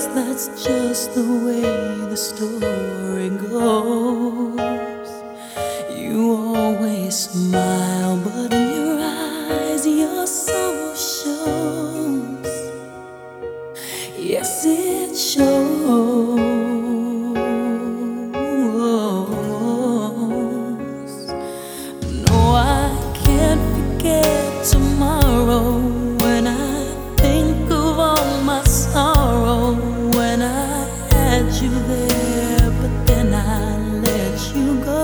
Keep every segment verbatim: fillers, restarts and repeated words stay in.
that's just the way the story goes. You always smile, but in your eyes your soul shows. Yes, it shows. No, I can't forget tomorrow when I think of all my sorrow. When I had you there, but then I let you go.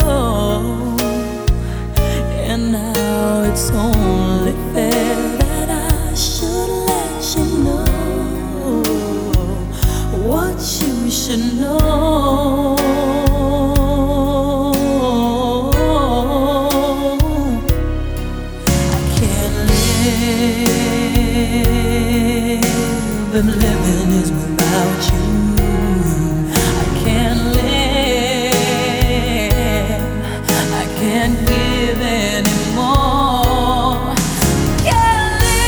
And now it's only fair that I should let you know what you should know. I can't live if living is without you. I can't live, I can't give anymore. Can't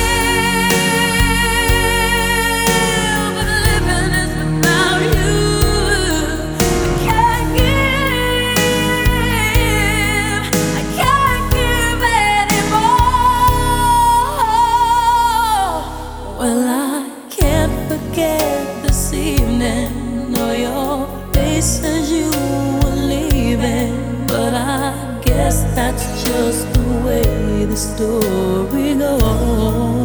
live if living is without you. I can't give, I can't give anymore. Well, I can't forget this evening or your face as you were leaving, but I guess that's just the way the story goes.